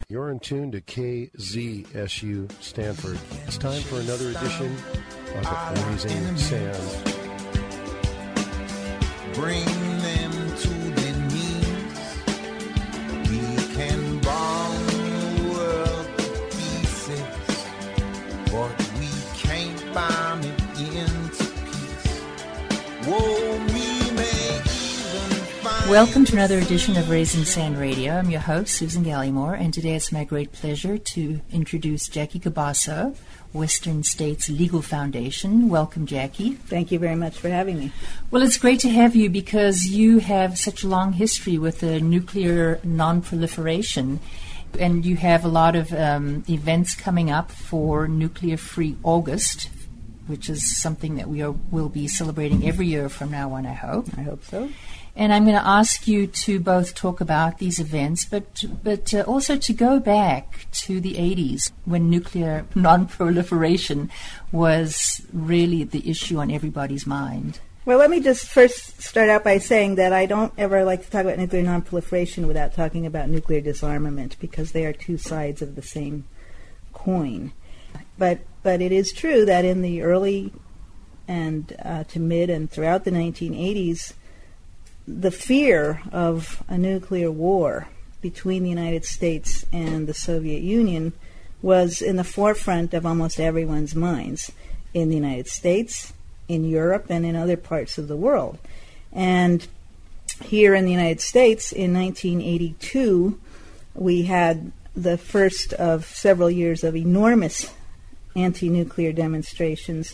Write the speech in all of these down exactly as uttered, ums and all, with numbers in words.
You're in tune to K Z S U Stanford. It's time for another edition of Raising Sand. Bring them to their knees. We can bomb the world to pieces, but we can't bomb it into peace. Whoa, we may even find... Welcome to another edition of Raising Sand Radio. I'm your host, Susan Gallimore, and today it's my great pleasure to introduce Jackie Cabasso, Western States Legal Foundation. Welcome, Jackie. Thank you very much for having me. Well, it's great to have you because you have such a long history with the nuclear non-proliferation, and you have a lot of um, events coming up for Nuclear Free August, which is something that we are, will be celebrating every year from now on, I hope. I hope so. And I'm going to ask you to both talk about these events, but but uh, also to go back to the eighties when nuclear non-proliferation was really the issue on everybody's mind. Well, let me just first start out by saying that I don't ever like to talk about nuclear non-proliferation without talking about nuclear disarmament, because they are two sides of the same coin. But but it is true that in the early and uh, to mid and throughout the nineteen eighties, the fear of a nuclear war between the United States and the Soviet Union was in the forefront of almost everyone's minds in the United States, in Europe, and in other parts of the world. And here in the United States, in nineteen eighty-two, we had the first of several years of enormous anti-nuclear demonstrations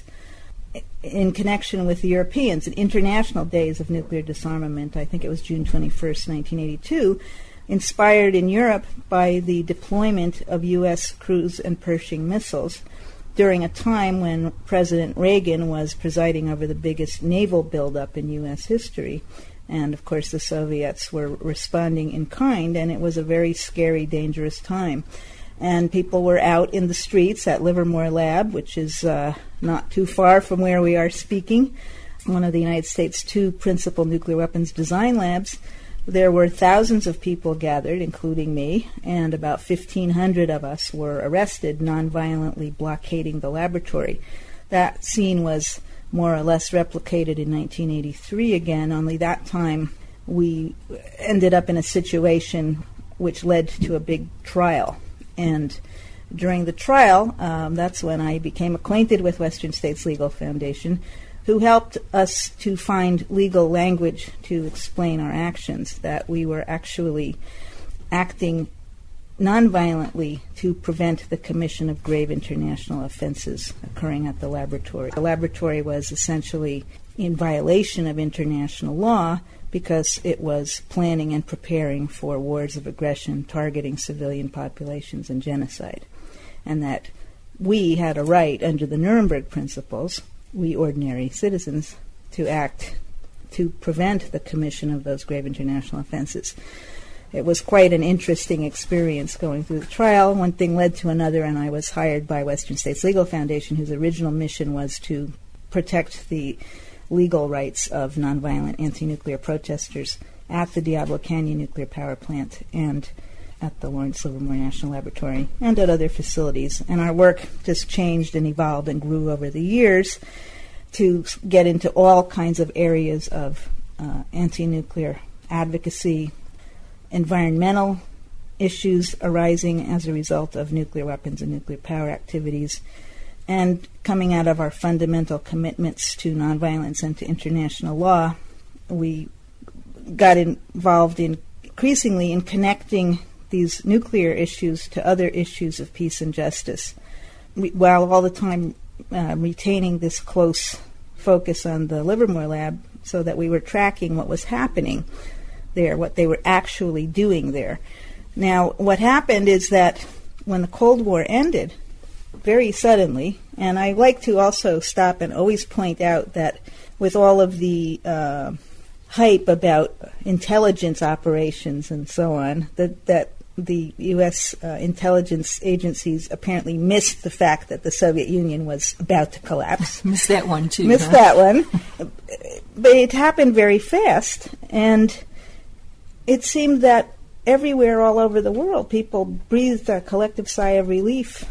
in connection with the Europeans, and International Days of Nuclear Disarmament. I think it was June twenty-first, nineteen eighty-two, inspired in Europe by the deployment of U S cruise and Pershing missiles during a time when President Reagan was presiding over the biggest naval buildup in U S history. And, of course, the Soviets were responding in kind, and it was a very scary, dangerous time. And people were out in the streets at Livermore Lab, which is uh, not too far from where we are speaking, one of the United States' two principal nuclear weapons design labs. There were thousands of people gathered, including me, and about fifteen hundred of us were arrested, nonviolently blockading the laboratory. That scene was more or less replicated in nineteen eighty-three again, only that time we ended up in a situation which led to a big trial. And during the trial, um, that's when I became acquainted with Western States Legal Foundation, who helped us to find legal language to explain our actions, that we were actually acting nonviolently to prevent the commission of grave international offenses occurring at the laboratory. The laboratory was essentially in violation of international law because it was planning and preparing for wars of aggression targeting civilian populations and genocide, and that we had a right under the Nuremberg principles, we ordinary citizens, to act to prevent the commission of those grave international offenses. It was quite an interesting experience going through the trial. One thing led to another, and I was hired by Western States Legal Foundation, whose original mission was to protect the legal rights of nonviolent anti-nuclear protesters at the Diablo Canyon nuclear power plant and at the Lawrence Livermore National Laboratory and at other facilities. And our work just changed and evolved and grew over the years to get into all kinds of areas of uh, anti-nuclear advocacy, environmental issues arising as a result of nuclear weapons and nuclear power activities, and coming out of our fundamental commitments to nonviolence and to international law, we got involved in increasingly in connecting these nuclear issues to other issues of peace and justice, we, while all the time uh, retaining this close focus on the Livermore Lab, so that we were tracking what was happening there, what they were actually doing there. Now, what happened is that when the Cold War ended, very suddenly, and I like to also stop and always point out that with all of the uh, hype about intelligence operations and so on, that, that the U S uh, intelligence agencies apparently missed the fact that the Soviet Union was about to collapse. Missed that one, too. Missed huh? that one. But it happened very fast, and it seemed that everywhere all over the world, people breathed a collective sigh of relief,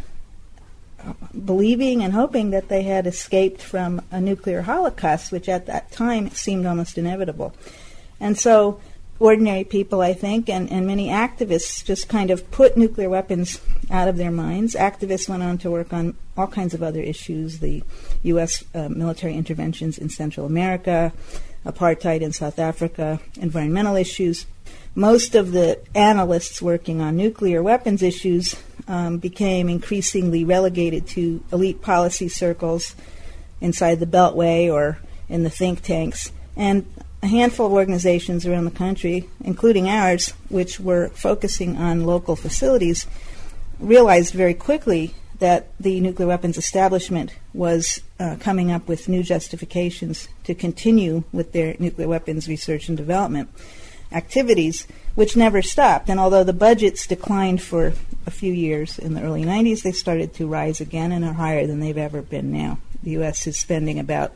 believing and hoping that they had escaped from a nuclear holocaust, which at that time seemed almost inevitable. And so ordinary people, I think, and, and many activists just kind of put nuclear weapons out of their minds. Activists went on to work on all kinds of other issues, the U S uh, military interventions in Central America, apartheid in South Africa, environmental issues. Most of the analysts working on nuclear weapons issues um, became increasingly relegated to elite policy circles inside the Beltway or in the think tanks. And a handful of organizations around the country, including ours, which were focusing on local facilities, realized very quickly that the nuclear weapons establishment was uh, coming up with new justifications to continue with their nuclear weapons research and development activities, which never stopped. And although the budgets declined for a few years in the early nineties, they started to rise again and are higher than they've ever been now. The U S is spending about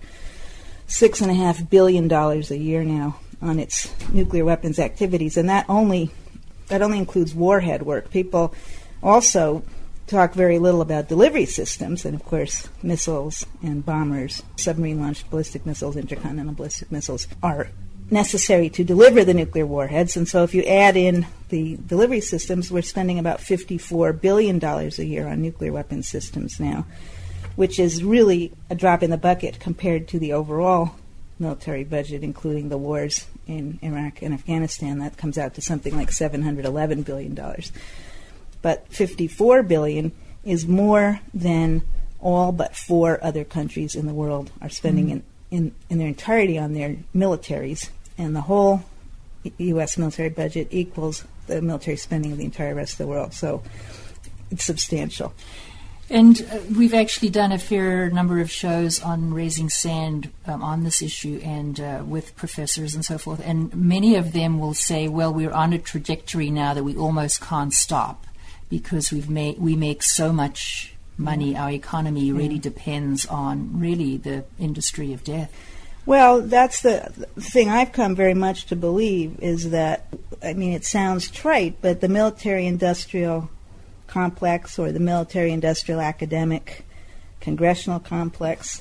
six and a half billion dollars a year now on its nuclear weapons activities, and that only that only includes warhead work. People also talk very little about delivery systems, and of course missiles and bombers, submarine-launched ballistic missiles, intercontinental ballistic missiles are necessary to deliver the nuclear warheads. And so if you add in the delivery systems, we're spending about fifty-four billion dollars a year on nuclear weapons systems now, which is really a drop in the bucket compared to the overall military budget, including the wars in Iraq and Afghanistan. That comes out to something like seven hundred eleven billion dollars. But fifty-four billion dollars is more than all but four other countries in the world are spending mm-hmm. in, in, in their entirety on their militaries. And the whole U S military budget equals the military spending of the entire rest of the world. So it's substantial. And uh, we've actually done a fair number of shows on raising sand um, on this issue and uh, with professors and so forth. And many of them will say, well, we're on a trajectory now that we almost can't stop because we've made, we make so much money. Our economy really yeah. depends on really the industry of death. Well, that's the thing I've come very much to believe is that, I mean, it sounds trite, but the military-industrial complex or the military-industrial academic congressional complex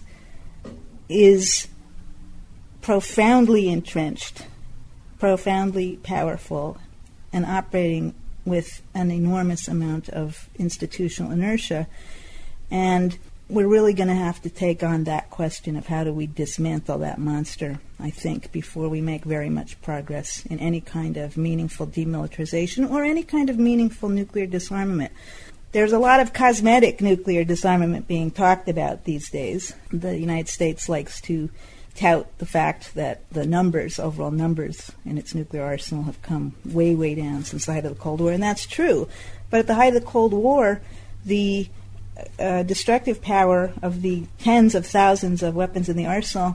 is profoundly entrenched, profoundly powerful, and operating with an enormous amount of institutional inertia. And we're really going to have to take on that question of how do we dismantle that monster, I think, before we make very much progress in any kind of meaningful demilitarization or any kind of meaningful nuclear disarmament. There's a lot of cosmetic nuclear disarmament being talked about these days. The United States likes to tout the fact that the numbers, overall numbers in its nuclear arsenal have come way, way down since the height of the Cold War, and that's true. But at the height of the Cold War, the Uh, destructive power of the tens of thousands of weapons in the arsenal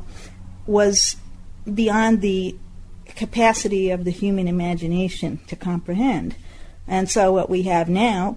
was beyond the capacity of the human imagination to comprehend. And so what we have now,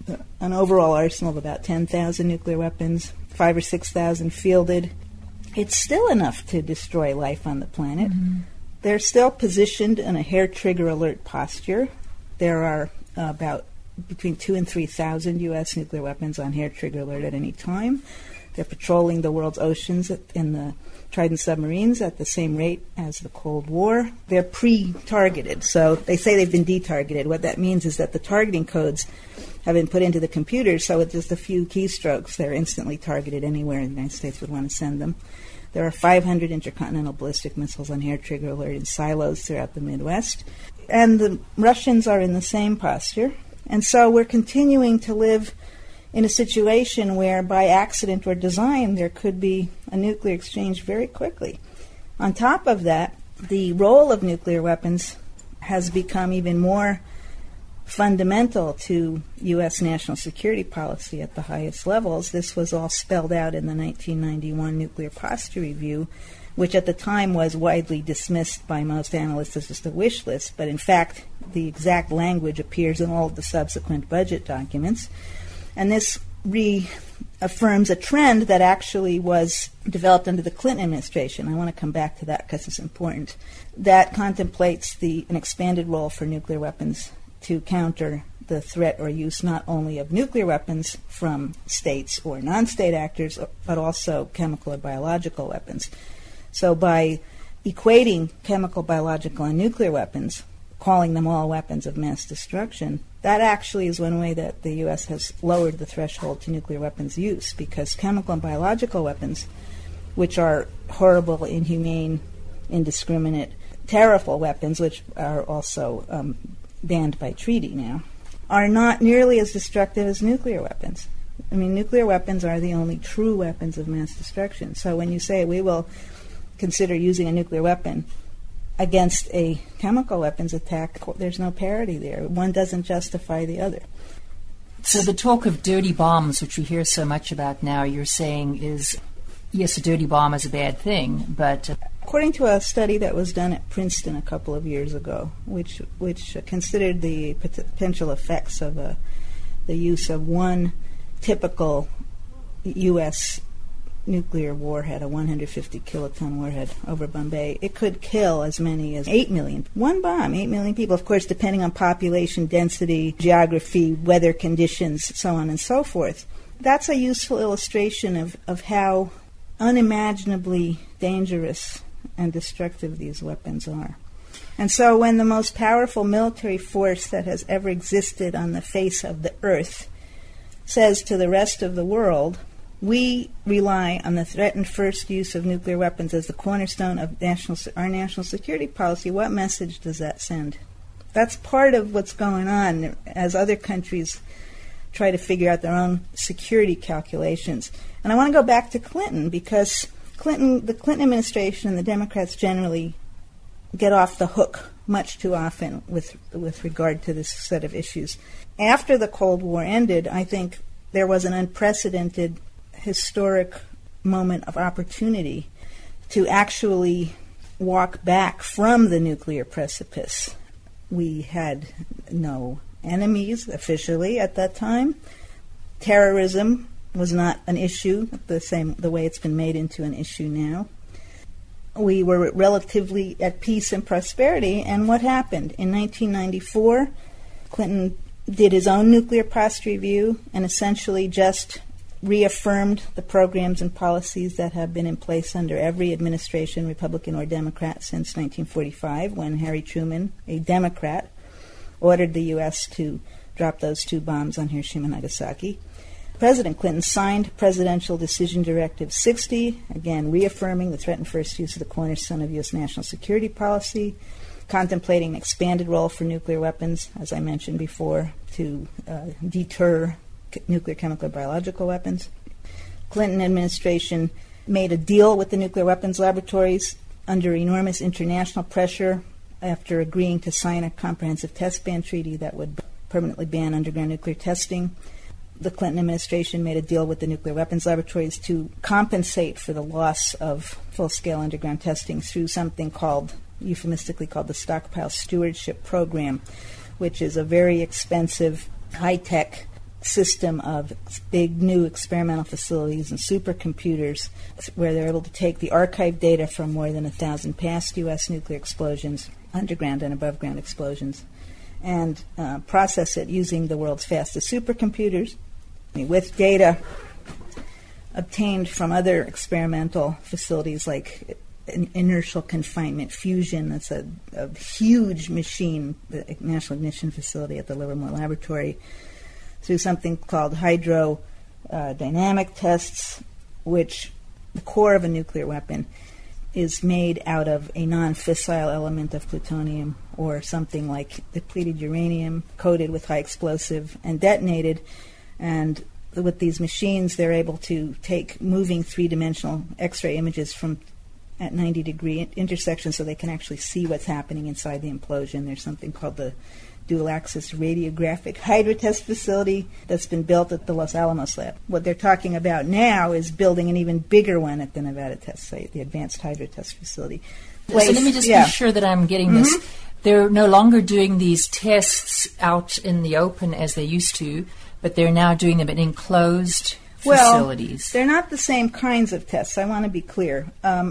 an overall arsenal of about ten thousand nuclear weapons, five or six thousand fielded, it's still enough to destroy life on the planet. Mm-hmm. They're still positioned in a hair-trigger alert posture. There are uh, about between two and three thousand U S nuclear weapons on hair trigger alert at any time. They're patrolling the world's oceans in the Trident submarines at the same rate as the Cold War. They're pre-targeted, so they say they've been detargeted. What that means is that the targeting codes have been put into the computers, so with just a few keystrokes, they're instantly targeted anywhere the United States would want to send them. There are five hundred intercontinental ballistic missiles on hair trigger alert in silos throughout the Midwest, and the Russians are in the same posture. And so we're continuing to live in a situation where by accident or design there could be a nuclear exchange very quickly. On top of that, the role of nuclear weapons has become even more fundamental to U S national security policy at the highest levels. This was all spelled out in the nineteen ninety-one Nuclear Posture Review, which at the time was widely dismissed by most analysts as just a wish list, but in fact the exact language appears in all of the subsequent budget documents. And this reaffirms a trend that actually was developed under the Clinton administration. I want to come back to that because it's important. That contemplates the an expanded role for nuclear weapons to counter the threat or use not only of nuclear weapons from states or non-state actors, but also chemical or biological weapons. So by equating chemical, biological, and nuclear weapons, calling them all weapons of mass destruction, that actually is one way that the U S has lowered the threshold to nuclear weapons use, because chemical and biological weapons, which are horrible, inhumane, indiscriminate, terrible weapons, which are also um, banned by treaty now, are not nearly as destructive as nuclear weapons. I mean, nuclear weapons are the only true weapons of mass destruction. So when you say we will consider using a nuclear weapon against a chemical weapons attack, there's no parity there. One doesn't justify the other. So the talk of dirty bombs, which we hear so much about now, you're saying is, yes, a dirty bomb is a bad thing, but... Uh, According to a study that was done at Princeton a couple of years ago, which which considered the potential effects of uh, the use of one typical U S nuclear warhead, a one hundred fifty kiloton warhead over Bombay, it could kill as many as eight million. One bomb, eight million people, of course, depending on population density, geography, weather conditions, so on and so forth. That's a useful illustration of, of how unimaginably dangerous and destructive these weapons are. And so when the most powerful military force that has ever existed on the face of the earth says to the rest of the world, we rely on the threatened first use of nuclear weapons as the cornerstone of national, our national security policy, what message does that send? That's part of what's going on as other countries try to figure out their own security calculations. And I want to go back to Clinton, because Clinton, the Clinton administration and the Democrats generally get off the hook much too often with with regard to this set of issues. After the Cold War ended, I think there was an unprecedented historic moment of opportunity to actually walk back from the nuclear precipice. We had no enemies officially at that time. Terrorism was not an issue the same the way it's been made into an issue now. We were relatively at peace and prosperity, and what happened? In nineteen ninety-four, Clinton did his own nuclear posture review and essentially just reaffirmed the programs and policies that have been in place under every administration, Republican or Democrat, since nineteen forty-five, when Harry Truman, a Democrat, ordered the U S to drop those two bombs on Hiroshima and Nagasaki. President Clinton signed Presidential Decision Directive sixty, again reaffirming the threatened first use of the cornerstone of U S national security policy, contemplating an expanded role for nuclear weapons, as I mentioned before, to uh, deter c- nuclear, chemical, and biological weapons. Clinton administration made a deal with the nuclear weapons laboratories under enormous international pressure after agreeing to sign a comprehensive test ban treaty that would permanently ban underground nuclear testing. The Clinton administration made a deal with the nuclear weapons laboratories to compensate for the loss of full-scale underground testing through something called, euphemistically called the Stockpile Stewardship Program, which is a very expensive, high-tech system of big new experimental facilities and supercomputers where they're able to take the archive data from more than a thousand past U S nuclear explosions, underground and above-ground explosions, and uh, process it using the world's fastest supercomputers with data obtained from other experimental facilities like inertial confinement fusion. That's a, a huge machine, the National Ignition Facility at the Livermore Laboratory, through something called hydrodynamic uh, tests, which the core of a nuclear weapon is made out of a non-fissile element of plutonium or something like depleted uranium coated with high explosive and detonated. And with these machines, they're able to take moving three-dimensional X-ray images from at ninety degree intersections so they can actually see what's happening inside the implosion. There's something called the dual-axis radiographic hydrotest facility that's been built at the Los Alamos lab. What they're talking about now is building an even bigger one at the Nevada test site, the Advanced Hydrotest Facility. Place, so let me just yeah. be sure that I'm getting Mm-hmm. this. They're no longer doing these tests out in the open as they used to, but they're now doing them in enclosed well, facilities. They're not the same kinds of tests. I want to be clear. Um,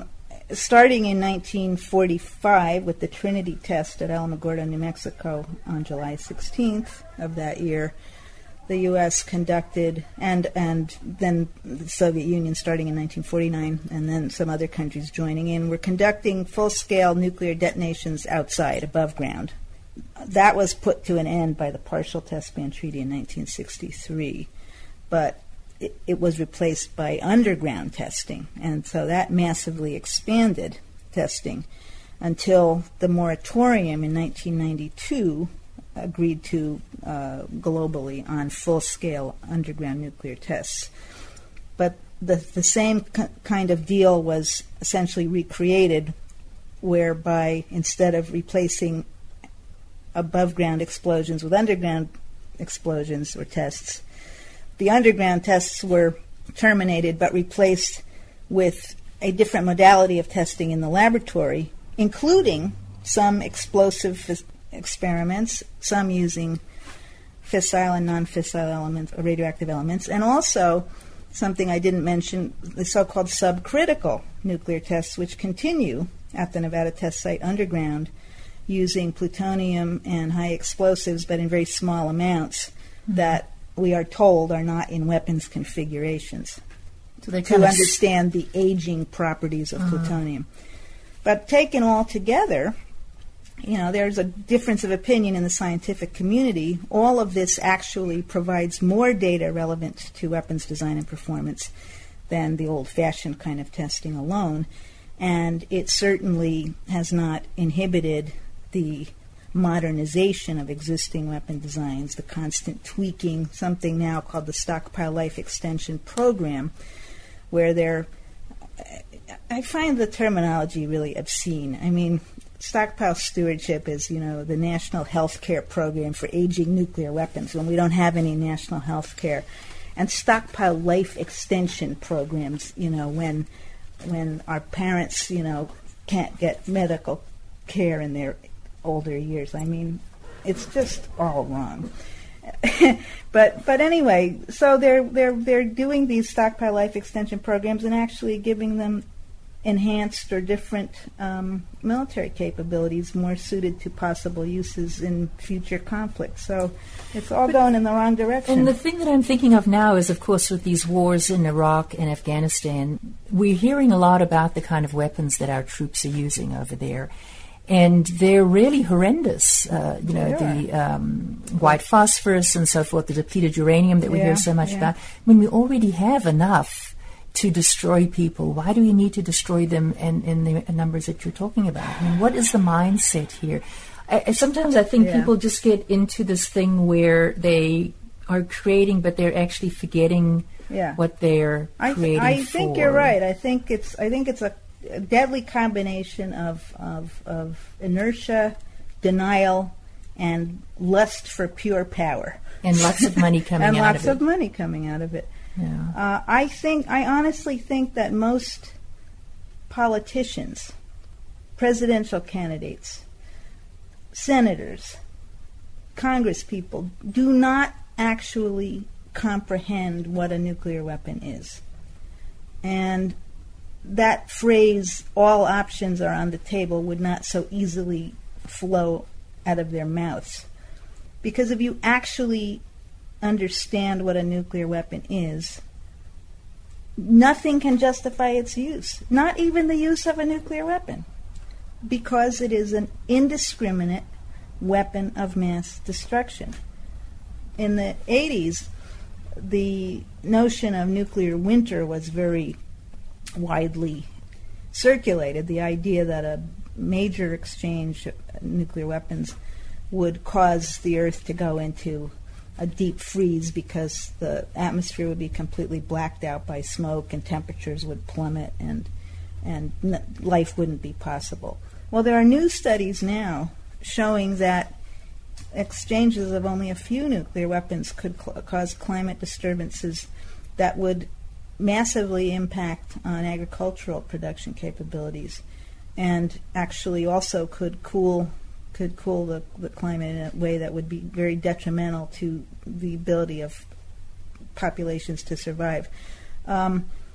starting in nineteen forty-five with the Trinity test at Alamogordo, New Mexico on July sixteenth of that year, the U S conducted, and and then the Soviet Union starting in nineteen forty-nine, and then some other countries joining in, were conducting full-scale nuclear detonations outside, above ground. That was put to an end by the Partial Test Ban Treaty in nineteen sixty-three, but it, it was replaced by underground testing, and so that massively expanded testing until the moratorium in nineteen ninety-two agreed to uh, globally on full-scale underground nuclear tests. But the, the same k- kind of deal was essentially recreated, whereby instead of replacing above-ground explosions with underground explosions or tests, the underground tests were terminated but replaced with a different modality of testing in the laboratory, including some explosive phys- experiments, some using fissile and non-fissile elements, or radioactive elements, and also something I didn't mention, the so-called subcritical nuclear tests, which continue at the Nevada test site underground, using plutonium and high explosives, but in very small amounts, mm-hmm. that we are told are not in weapons configurations, so they to understand s- the aging properties of uh-huh. plutonium. But taken all together, you know, there's a difference of opinion in the scientific community. All of this actually provides more data relevant to weapons design and performance than the old-fashioned kind of testing alone. And it certainly has not inhibited the modernization of existing weapon designs, the constant tweaking, something now called the Stockpile Life Extension Program, where they're, I find the terminology really obscene. I mean, stockpile stewardship is, you know, the national health care program for aging nuclear weapons when we don't have any national health care. And stockpile life extension programs, you know, when when our parents, you know, can't get medical care in their older years. I mean, it's just all wrong. but but anyway, so they're they're they're doing these stockpile life extension programs and actually giving them enhanced or different um, military capabilities more suited to possible uses in future conflicts. So it's all but, going in the wrong direction. And the thing that I'm thinking of now is, of course, with these wars in Iraq and Afghanistan, we're hearing a lot about the kind of weapons that our troops are using over there. And they're really horrendous. Uh, you know, yeah. the um, white phosphorus and so forth, the depleted uranium that we yeah, hear so much yeah. about. When we already have enough to destroy people, why do we need to destroy them in, in the numbers that you're talking about? I mean, what is the mindset here? I, sometimes I think yeah. people just get into this thing where they are creating, but they're actually forgetting yeah. what they're I creating th- I for. think you're right. I think it's I think it's a, a deadly combination of, of of inertia, denial, and lust for pure power, and lots of money coming and out lots of it. of money coming out of it. Yeah. Uh, I think, I honestly think that most politicians, presidential candidates, senators, congresspeople do not actually comprehend what a nuclear weapon is. And that phrase, all options are on the table, would not so easily flow out of their mouths. Because if you actually understand what a nuclear weapon is, nothing can justify its use, not even the use of a nuclear weapon, because it is an indiscriminate weapon of mass destruction. In the eighties, the notion of nuclear winter was very widely circulated, the idea that a major exchange of nuclear weapons would cause the Earth to go into a deep freeze because the atmosphere would be completely blacked out by smoke and temperatures would plummet and and n- life wouldn't be possible. Well, there are new studies now showing that exchanges of only a few nuclear weapons could cl- cause climate disturbances that would massively impact on agricultural production capabilities and actually also could cool could cool the, the climate in a way that would be very detrimental to the ability of populations to survive. Um,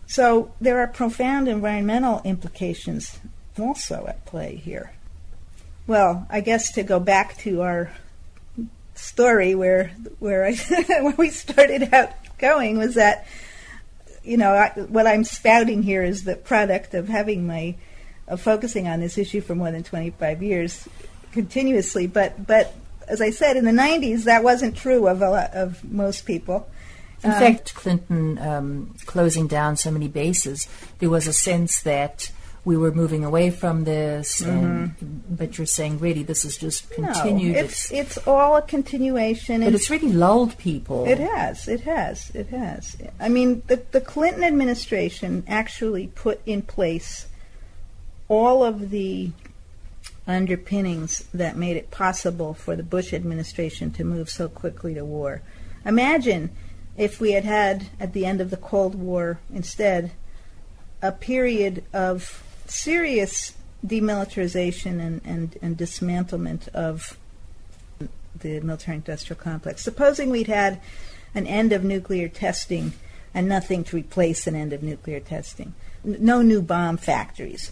So there are profound environmental implications also at play here. Well, I guess to go back to our story where where I where we started out going was that, you know, I, what I'm spouting here is the product of having my of focusing on this issue for more than twenty-five years continuously. But but as I said, in the nineties, that wasn't true of a lot, of most people. In um, fact, Clinton um, closing down so many bases, there was a sense that we were moving away from this, and, mm-hmm. but you're saying really this is just continued. No, it's, it's all a continuation. But it's really lulled people. It has, it has, it has. I mean, the, the Clinton administration actually put in place all of the underpinnings that made it possible for the Bush administration to move so quickly to war. Imagine if we had had, at the end of the Cold War, instead, a period of serious demilitarization and, and, and dismantlement of the military-industrial complex. Supposing we'd had an end of nuclear testing and nothing to replace an end of nuclear testing. N- no new bomb factories.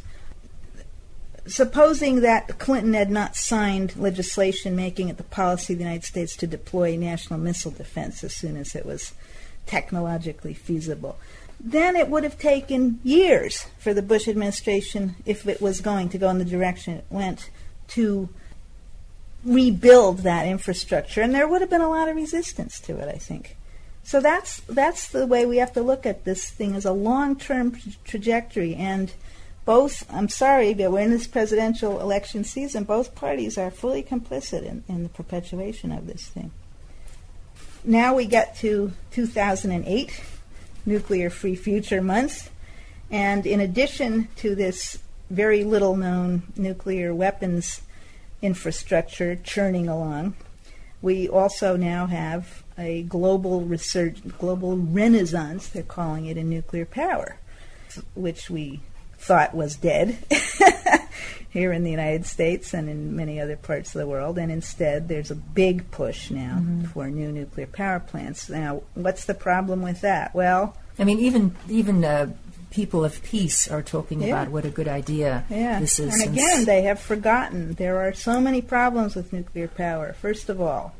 Supposing that Clinton had not signed legislation making it the policy of the United States to deploy national missile defense as soon as it was technologically feasible, then it would have taken years for the Bush administration, if it was going to go in the direction it went, to rebuild that infrastructure. And there would have been a lot of resistance to it, I think. So that's that's the way we have to look at this thing, as a long-term tra- trajectory. And both, I'm sorry, but we're in this presidential election season, both parties are fully complicit in, in the perpetuation of this thing. Now we get to two thousand eight, Nuclear Free Future Month, and in addition to this very little-known nuclear weapons infrastructure churning along, we also now have a global research, global renaissance, they're calling it, in nuclear power, which we thought was dead here in the United States and in many other parts of the world, and instead there's a big push now mm-hmm. for new nuclear power plants. Now, what's the problem with that? Well, I mean, even even uh, people of peace are talking yeah. about what a good idea yeah. this is. And again, they have forgotten there are so many problems with nuclear power. First of all,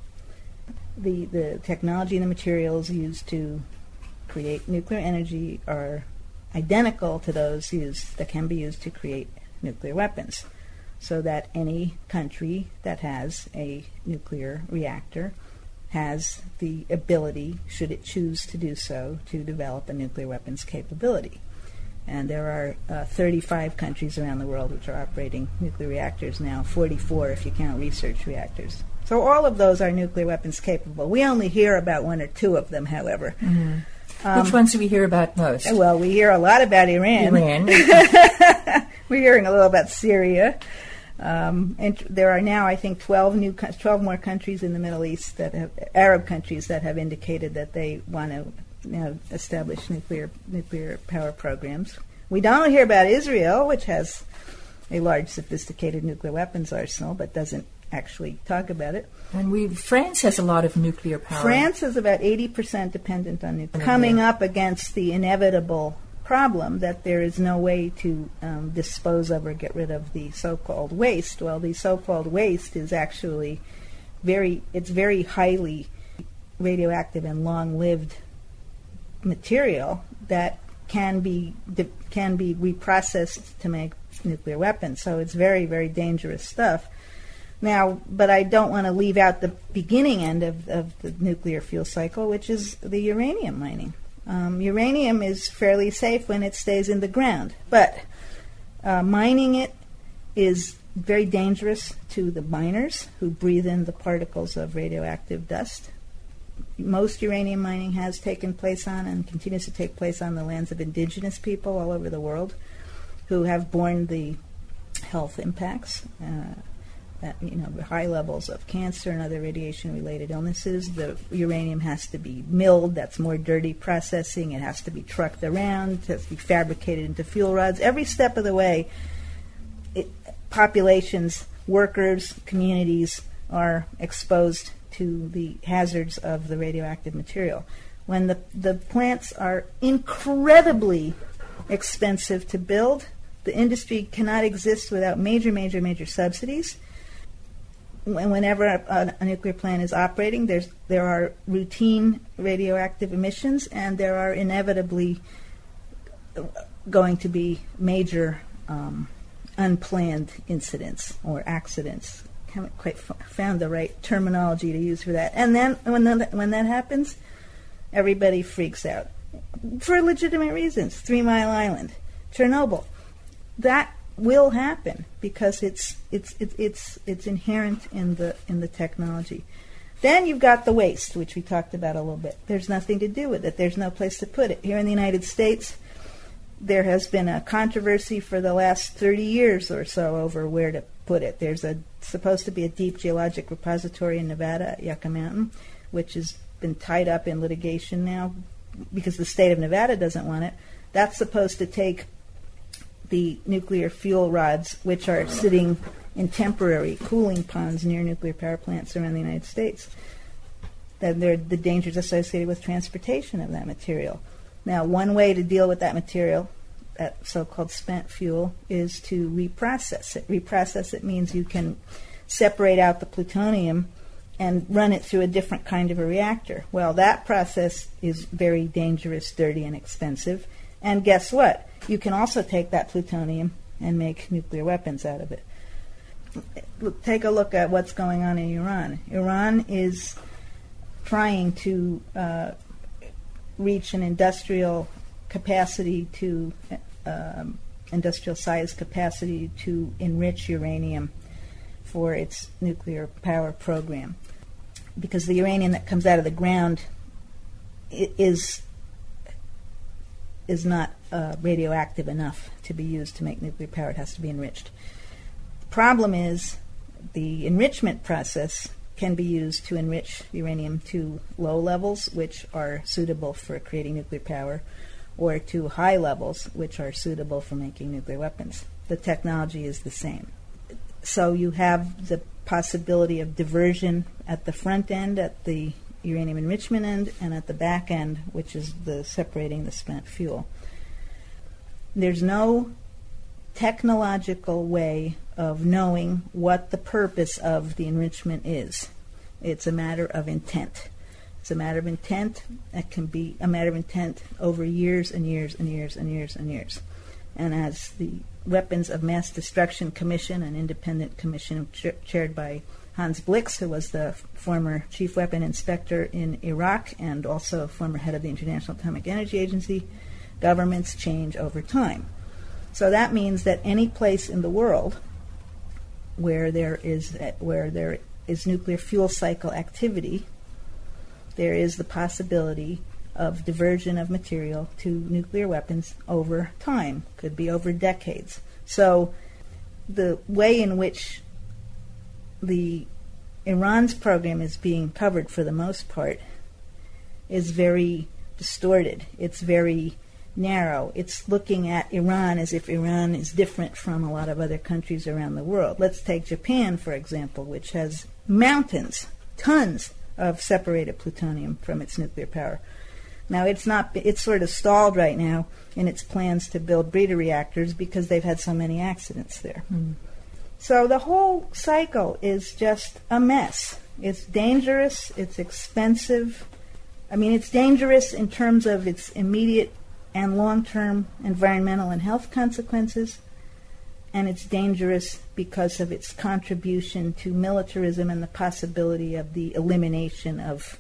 the the technology and the materials used to create nuclear energy are identical to those used that can be used to create nuclear weapons, so that any country that has a nuclear reactor has the ability, should it choose to do so, to develop a nuclear weapons capability. And there are uh, thirty-five countries around the world which are operating nuclear reactors now, forty-four if you count research reactors. So all of those are nuclear weapons capable. We only hear about one or two of them, however. Mm-hmm. Um, Which ones do we hear about most? Well, we hear a lot about Iran. Iran. We're hearing a little about Syria. Um, and there are now, I think, twelve new, twelve more countries in the Middle East that have Arab countries that have indicated that they want to you know, establish nuclear nuclear power programs. We don't hear about Israel, which has a large, sophisticated nuclear weapons arsenal, but doesn't actually talk about it. And we France has a lot of nuclear power. France is about eighty percent dependent on nuclear. Coming up against the inevitable problem that there is no way to um, dispose of or get rid of the so-called waste. Well, the so-called waste is actually very, it's very highly radioactive and long-lived material that can be de- can be reprocessed to make nuclear weapons. So it's very, very dangerous stuff. Now, but I don't want to leave out the beginning end of, of the nuclear fuel cycle, which is the uranium mining. Um, uranium is fairly safe when it stays in the ground, but uh, mining it is very dangerous to the miners who breathe in the particles of radioactive dust. Most uranium mining has taken place on and continues to take place on the lands of indigenous people all over the world who have borne the health impacts. Uh, That, you know, high levels of cancer and other radiation-related illnesses. The uranium has to be milled. That's more dirty processing. It has to be trucked around. It has to be fabricated into fuel rods. Every step of the way, it, populations, workers, communities are exposed to the hazards of the radioactive material. When the, the plants are incredibly expensive to build, the industry cannot exist without major, major, major subsidies. Whenever a, a nuclear plant is operating, there's there are routine radioactive emissions, and there are inevitably going to be major um, unplanned incidents or accidents. Haven't quite f- found the right terminology to use for that. And then when the, when that happens, everybody freaks out for legitimate reasons. Three Mile Island, Chernobyl, that will happen because it's it's it's it's it's inherent in the in the technology. Then you've got the waste, which we talked about a little bit. There's nothing to do with it. There's no place to put it. Here in the United States, there has been a controversy for the last thirty years or so over where to put it. There's a supposed to be a deep geologic repository in Nevada at Yucca Mountain, which has been tied up in litigation now because the state of Nevada doesn't want it. That's supposed to take the nuclear fuel rods, which are sitting in temporary cooling ponds near nuclear power plants around the United States. Then there are the dangers associated with transportation of that material. Now, one way to deal with that material, that so-called spent fuel, is to reprocess it. Reprocess it means you can separate out the plutonium and run it through a different kind of a reactor. Well, that process is very dangerous, dirty, and expensive. And guess what? You can also take that plutonium and make nuclear weapons out of it. Take a look at what's going on in Iran. Iran is trying to uh, reach an industrial capacity to, um, industrial size capacity to enrich uranium for its nuclear power program. Because the uranium that comes out of the ground is is not uh, radioactive enough to be used to make nuclear power. It has to be enriched. The problem is the enrichment process can be used to enrich uranium to low levels, which are suitable for creating nuclear power, or to high levels, which are suitable for making nuclear weapons. The technology is the same. So you have the possibility of diversion at the front end, at the uranium enrichment end, and at the back end, which is the separating the spent fuel. There's no technological way of knowing what the purpose of the enrichment is. It's a matter of intent. It's a matter of intent. It can be a matter of intent over years and years and years and years and years. And as the Weapons of Mass Destruction Commission, an independent commission ch- chaired by Hans Blix, who was the former chief weapon inspector in Iraq and also former head of the International Atomic Energy Agency, governments change over time. So that means that any place in the world where there is where there is nuclear fuel cycle activity, there is the possibility of diversion of material to nuclear weapons over time, could be over decades. So the way in which the Iran's program is being covered for the most part is very distorted. It's very narrow. It's looking at Iran as if Iran is different from a lot of other countries around the world. Let's take Japan, for example, which has mountains, tons of separated plutonium from its nuclear power. Now, it's not. It's sort of stalled right now in its plans to build breeder reactors because they've had so many accidents there. Mm. So the whole cycle is just a mess. It's dangerous. It's expensive. I mean, it's dangerous in terms of its immediate and long-term environmental and health consequences, and it's dangerous because of its contribution to militarism and the possibility of the elimination of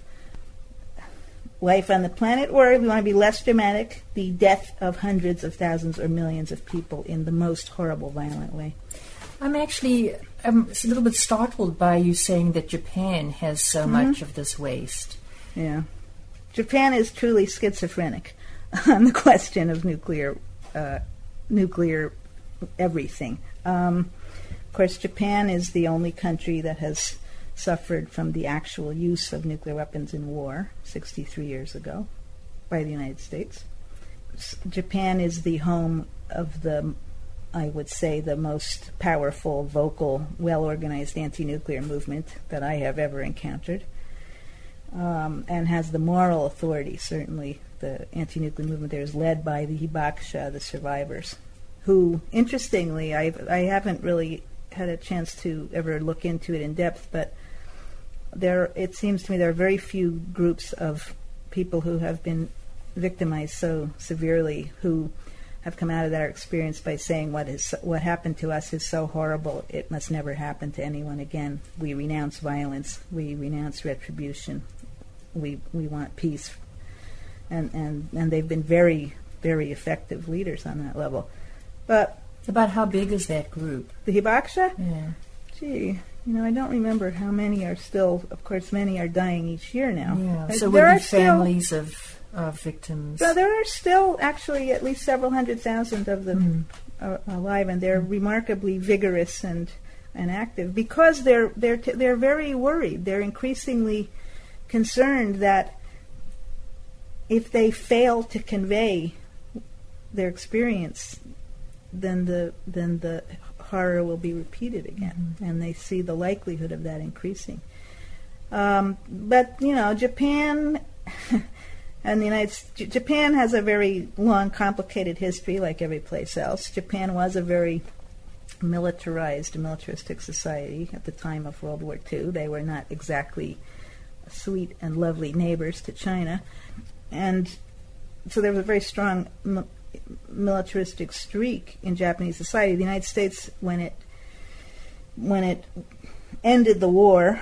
life on the planet, or if we want to be less dramatic, the death of hundreds of thousands or millions of people in the most horrible, violent way. I'm actually um, a little bit startled by you saying that Japan has so mm-hmm. much of this waste. Yeah. Japan is truly schizophrenic on the question of nuclear uh, nuclear everything. Um, of course, Japan is the only country that has suffered from the actual use of nuclear weapons in war sixty-three years ago by the United States. S- Japan is the home of the, I would say, the most powerful, vocal, well-organized anti-nuclear movement that I have ever encountered. um, and has the moral authority. Certainly, the anti-nuclear movement there is led by the Hibakusha, the survivors, who, interestingly, I I haven't really had a chance to ever look into it in depth, but there it seems to me there are very few groups of people who have been victimized so severely who have come out of that experience by saying what is what happened to us is so horrible, it must never happen to anyone again. We renounce violence. We renounce retribution. We we want peace. And and, and they've been very, very effective leaders on that level. But about how big is that group? The Hibakusha? Yeah. Gee, you know, I don't remember how many are still, of course, many are dying each year now. Yeah. Uh, So there would are be still- families of of victims. So there are still actually at least several hundred thousand of them uh, alive, and they're remarkably vigorous and and active because they're they're t- they're very worried. They're increasingly concerned that if they fail to convey their experience, then the then the horror will be repeated again, and they see the likelihood of that increasing. Um, but you know, Japan. And the United J- Japan has a very long, complicated history, like every place else. Japan was a very militarized, militaristic society at the time of World War Two. They were not exactly sweet and lovely neighbors to China, and so there was a very strong m- militaristic streak in Japanese society. The United States, when it when it ended the war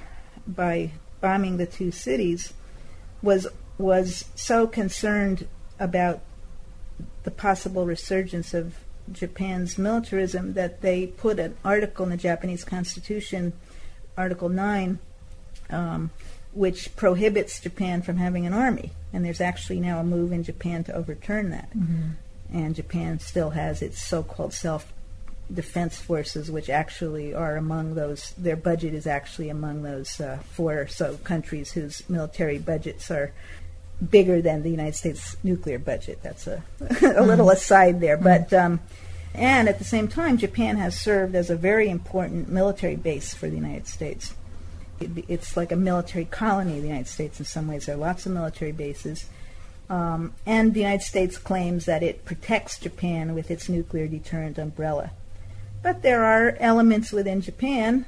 by bombing the two cities, was was so concerned about the possible resurgence of Japan's militarism that they put an article in the Japanese Constitution, Article nine, um, which prohibits Japan from having an army. And there's actually now a move in Japan to overturn that. Mm-hmm. And Japan still has its so-called self-defense forces, which actually are among those, their budget is actually among those uh, four or so countries whose military budgets are bigger than the United States nuclear budget. That's a, a little aside there. But um, and at the same time, Japan has served as a very important military base for the United States. It, it's like a military colony of the United States in some ways. There are lots of military bases. Um, and the United States claims that it protects Japan with its nuclear deterrent umbrella. But there are elements within Japan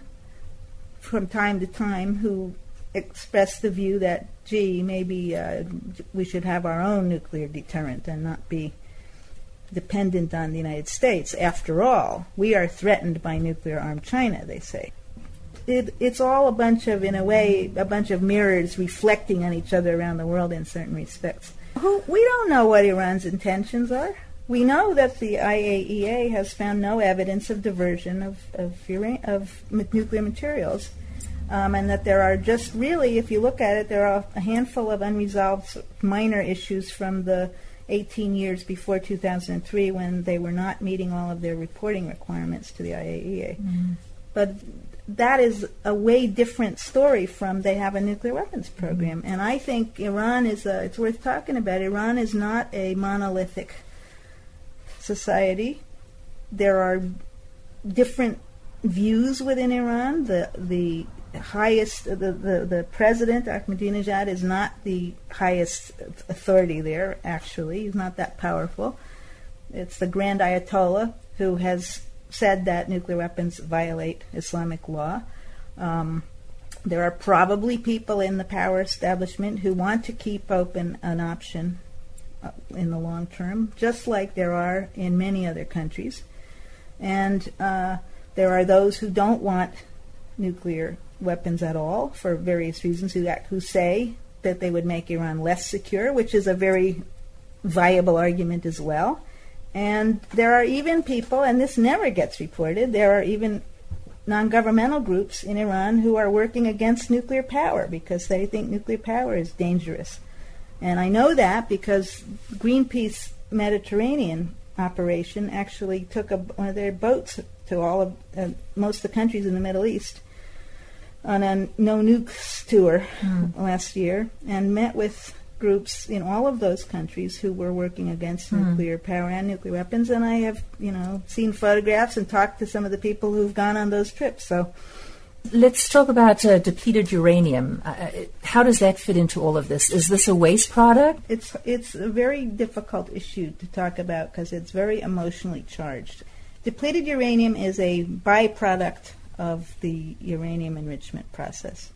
from time to time who express the view that, gee, maybe uh, we should have our own nuclear deterrent and not be dependent on the United States. After all, we are threatened by nuclear-armed China, they say. It, it's all a bunch of, in a way, a bunch of mirrors reflecting on each other around the world in certain respects. Who, we don't know what Iran's intentions are. We know that the I A E A has found no evidence of diversion of, of, uran- of nuclear materials. Um, and that there are just really, if you look at it, there are a handful of unresolved minor issues from the eighteen years before two thousand three when they were not meeting all of their reporting requirements to the I A E A. Mm-hmm. But that is a way different story from they have a nuclear weapons program. Mm-hmm. And I think Iran is, a, it's worth talking about. Iran is not a monolithic society. There are different views within Iran. The the highest, the, the, the president, Ahmadinejad, is not the highest authority there, actually. He's not that powerful. It's the Grand Ayatollah who has said that nuclear weapons violate Islamic law. Um, there are probably people in the power establishment who want to keep open an option uh, in the long term, just like there are in many other countries. And uh, there are those who don't want nuclear weapons at all for various reasons, who, who say that they would make Iran less secure, which is a very viable argument as well. And there are even people, and this never gets reported, there are even non-governmental groups in Iran who are working against nuclear power because they think nuclear power is dangerous. And I know that because Greenpeace Mediterranean operation actually took a, one of their boats to all of uh, most of the countries in the Middle East on a no nukes tour mm. last year, and met with groups in all of those countries who were working against mm. nuclear power and nuclear weapons. And I have, you know, seen photographs and talked to some of the people who've gone on those trips. So Let's talk about uh, depleted uranium. Uh, how does that fit into all of this? Is this a waste product? It's it's a very difficult issue to talk about because it's very emotionally charged. Depleted uranium is a byproduct of the uranium enrichment process,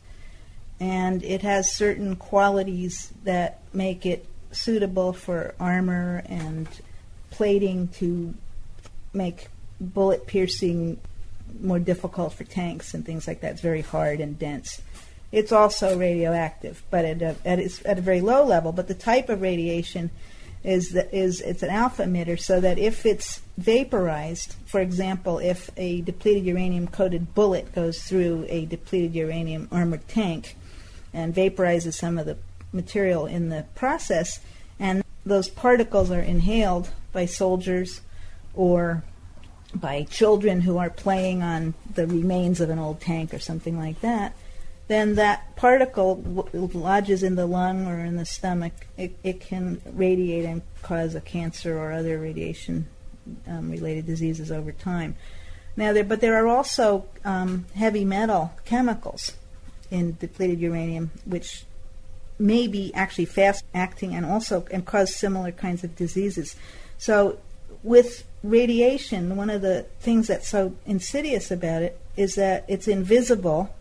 and it has certain qualities that make it suitable for armor and plating to make bullet piercing more difficult for tanks and things like that. It's very hard and dense. It's also radioactive, but at a, at, its, at a very low level. But the type of radiation is that is it's an alpha emitter, so that if it's vaporized, for example, if a depleted uranium-coated bullet goes through a depleted uranium armored tank and vaporizes some of the material in the process, and those particles are inhaled by soldiers or by children who are playing on the remains of an old tank or something like that, then that particle w- lodges in the lung or in the stomach. It, it can radiate and cause a cancer or other radiation-related um, diseases over time. Now, there, but there are also um, heavy metal chemicals in depleted uranium which may be actually fast-acting and also and cause similar kinds of diseases. So, with radiation, one of the things that's so insidious about it is that it's invisible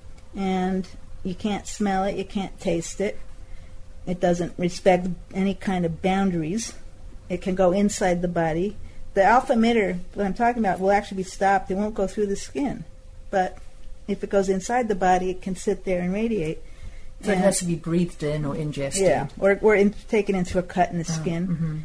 and you can't smell it, you can't taste it. It doesn't respect any kind of boundaries. It can go inside the body. The alpha emitter, what I'm talking about, will actually be stopped. It won't go through the skin. But if it goes inside the body, it can sit there and radiate. So and it has to be breathed in or ingested. Yeah, or, or in, taken into a cut in the skin. Oh, mm-hmm.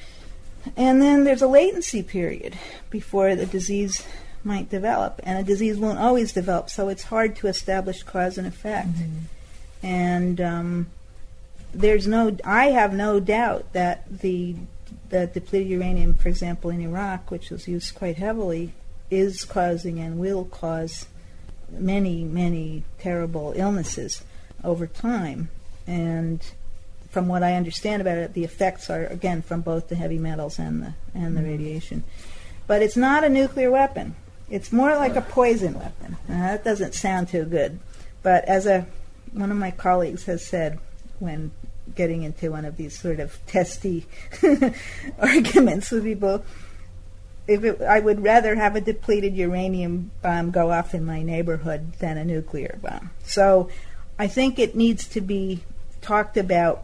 And then there's a latency period before the disease might develop, and a disease won't always develop, so it's hard to establish cause and effect. Mm-hmm. And um, there's no, I have no doubt that the the depleted uranium, for example, in Iraq, which was used quite heavily, is causing and will cause many, many terrible illnesses over time. And from what I understand about it, the effects are, again, from both the heavy metals and the and the mm-hmm. radiation. But it's not a nuclear weapon. It's more like a poison weapon. Now, that doesn't sound too good. But as a one of my colleagues has said when getting into one of these sort of testy arguments with people, if it, I would rather have a depleted uranium bomb go off in my neighborhood than a nuclear bomb. So I think it needs to be talked about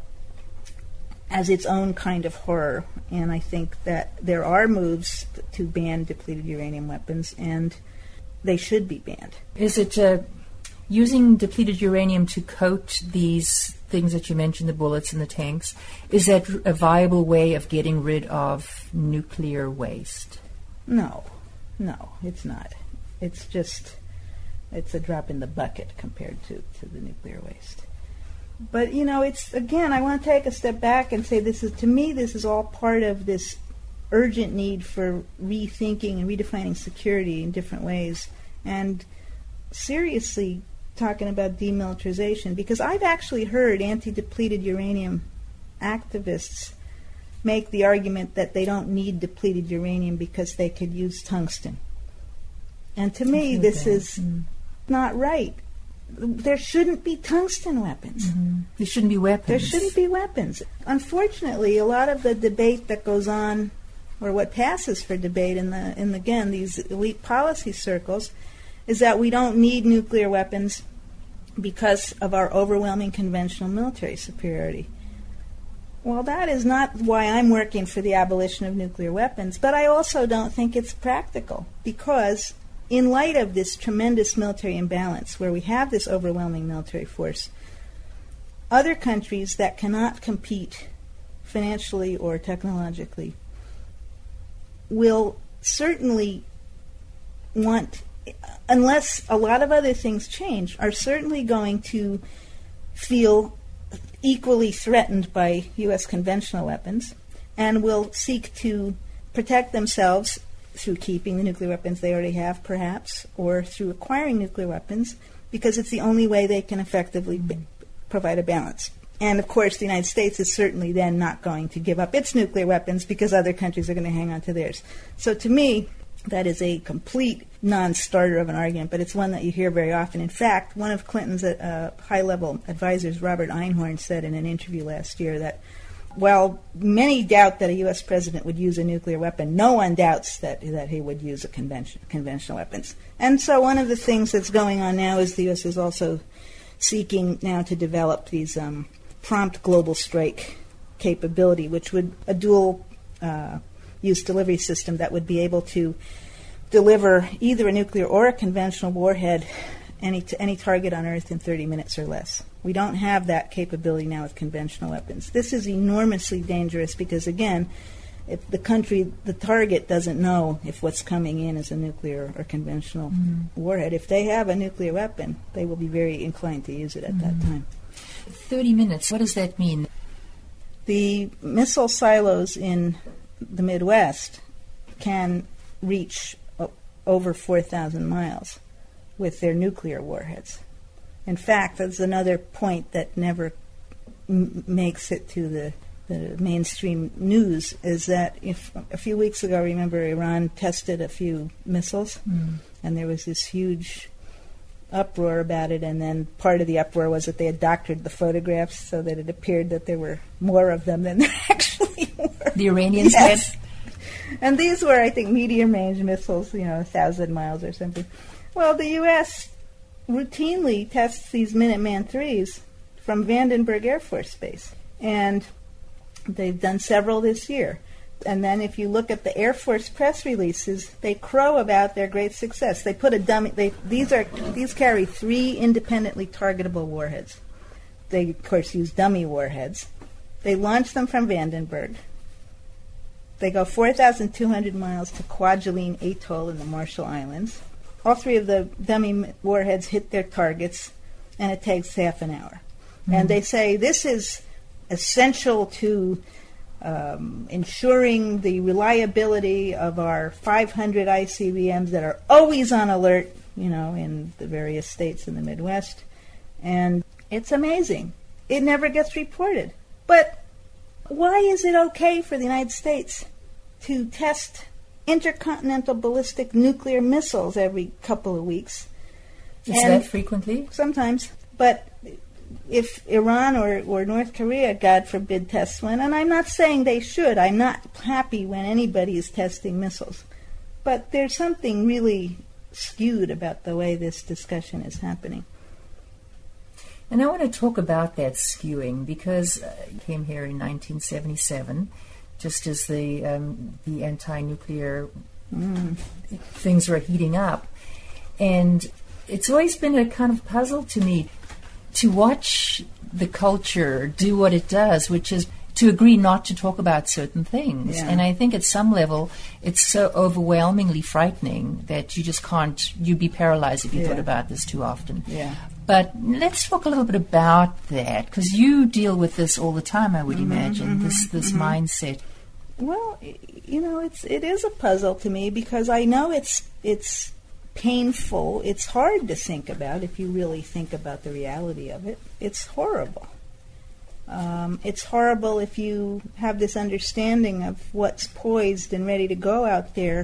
as its own kind of horror, and I think that there are moves to ban depleted uranium weapons, and they should be banned. Is it uh, using depleted uranium to coat these things that you mentioned, the bullets and the tanks, is that a viable way of getting rid of nuclear waste? No, no, it's not. It's just, it's a drop in the bucket compared to, to the nuclear waste. But, you know, it's, again, I want to take a step back and say this is, to me, this is all part of this urgent need for rethinking and redefining security in different ways. And seriously talking about demilitarization, because I've actually heard anti-depleted uranium activists make the argument that they don't need depleted uranium because they could use tungsten. And to me, this that. is mm. not right. There shouldn't be tungsten weapons. Mm-hmm. There shouldn't be weapons. There shouldn't be weapons. Unfortunately, a lot of the debate that goes on, or what passes for debate in the in again these elite policy circles, is that we don't need nuclear weapons because of our overwhelming conventional military superiority. Well, that is not why I'm working for the abolition of nuclear weapons, but I also don't think it's practical, because in light of this tremendous military imbalance, where we have this overwhelming military force, other countries that cannot compete financially or technologically will certainly want, unless a lot of other things change, are certainly going to feel equally threatened by U S conventional weapons and will seek to protect themselves through keeping the nuclear weapons they already have, perhaps, or through acquiring nuclear weapons, because it's the only way they can effectively b- provide a balance. And, of course, the United States is certainly then not going to give up its nuclear weapons because other countries are going to hang on to theirs. So to me, that is a complete non-starter of an argument, but it's one that you hear very often. In fact, one of Clinton's uh, high-level advisors, Robert Einhorn, said in an interview last year that while many doubt that a U S president would use a nuclear weapon, no one doubts that, that he would use a convention, conventional weapons. And so one of the things that's going on now is the U S is also seeking now to develop these um, prompt global strike capability, which would a dual uh, use delivery system that would be able to deliver either a nuclear or a conventional warhead any to any target on Earth in thirty minutes or less. We don't have that capability now with conventional weapons. This is enormously dangerous because, again, if the country, the target doesn't know if what's coming in is a nuclear or conventional mm-hmm. warhead. If they have a nuclear weapon, they will be very inclined to use it at mm-hmm. that time. thirty minutes, what does that mean? The missile silos in the Midwest can reach o- over four thousand miles with their nuclear warheads. In fact, that's another point that never m- makes it to the, the mainstream news, is that if a few weeks ago, remember, Iran tested a few missiles, mm. and there was this huge uproar about it, and then part of the uproar was that they had doctored the photographs so that it appeared that there were more of them than there actually were. The Iranians yes. had? And these were, I think, medium-range missiles, you know, a thousand miles or something. Well, the U S routinely tests these Minuteman threes from Vandenberg Air Force Base, and they've done several this year. And then if you look at the Air Force press releases, they crow about their great success. They put a dummy. They these are these carry three independently targetable warheads. They of course use dummy warheads. They launch them from Vandenberg. They go four thousand two hundred miles to Kwajalein Atoll in the Marshall Islands. All three of the dummy warheads hit their targets, and it takes half an hour. Mm-hmm. And they say this is essential to um, ensuring the reliability of our five hundred I C B Ms that are always on alert, you know, in the various states in the Midwest. And it's amazing. It never gets reported. But why is it okay for the United States to test intercontinental ballistic nuclear missiles every couple of weeks? Is that frequently? Sometimes. But if Iran or, or North Korea, God forbid, tests one, and I'm not saying they should, I'm not happy when anybody is testing missiles, but there's something really skewed about the way this discussion is happening. And I want to talk about that skewing because I came here in nineteen seventy-seven, just as the um, the anti-nuclear mm. things were heating up. And it's always been a kind of puzzle to me to watch the culture do what it does, which is to agree not to talk about certain things. Yeah. And I think at some level it's so overwhelmingly frightening that you just can't, you'd be paralyzed if you yeah. thought about this too often. Yeah. But let's talk a little bit about that, because you deal with this all the time, I would mm-hmm, imagine, mm-hmm, this this mm-hmm. mindset. Well, you know, it's it is a puzzle to me because I know it's it's painful. It's hard to think about if you really think about the reality of it. It's horrible. Um, it's horrible if you have this understanding of what's poised and ready to go out there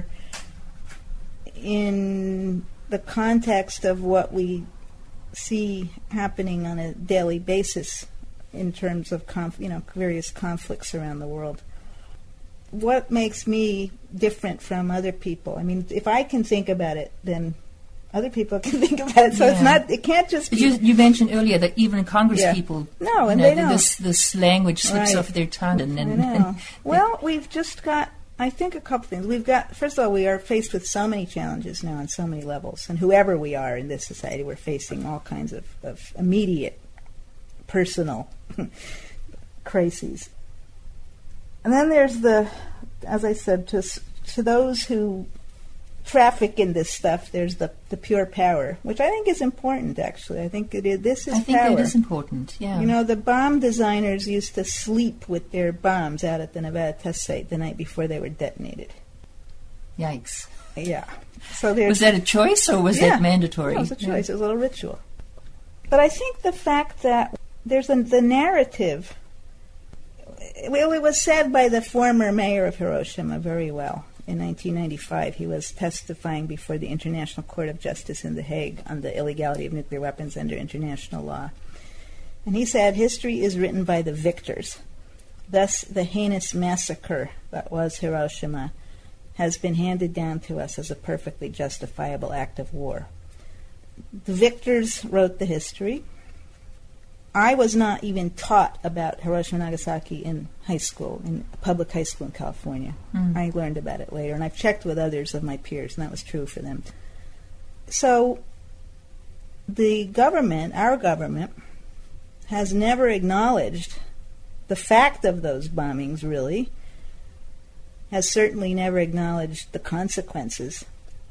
in the context of what we see happening on a daily basis in terms of conf- you know various conflicts around the world. What makes me different from other people? I mean, if I can think about it, then other people can think about it. So yeah. it's not. It can't just be. You, you mentioned earlier that even Congress yeah. people, no, and you know, they don't. This this language slips right. off their tongue. And, and, I know. and well, we've just got. I think a couple things. We've got. First of all, we are faced with so many challenges now on so many levels, and whoever we are in this society, we're facing all kinds of, of immediate, personal crises. And then there's the, as I said, to to those who traffic in this stuff, there's the, the pure power, which I think is important, actually. I think it is, this is I think power. it is important, yeah. You know, the bomb designers used to sleep with their bombs out at the Nevada test site the night before they were detonated. Yikes. Yeah. So there's, was that a choice or was yeah, that mandatory? No, it was a choice. Yeah. It was a little ritual. But I think the fact that there's a, the narrative... Well, it was said by the former mayor of Hiroshima very well. in nineteen ninety-five. He was testifying before the International Court of Justice in The Hague on the illegality of nuclear weapons under international law. And he said, history is written by the victors. Thus, the heinous massacre that was Hiroshima has been handed down to us as a perfectly justifiable act of war. The victors wrote the history. I was not even taught about Hiroshima and Nagasaki in high school, in public high school in California. Mm. I learned about it later, and I've checked with others of my peers, and that was true for them. So the government, our government, has never acknowledged the fact of those bombings, really, has certainly never acknowledged the consequences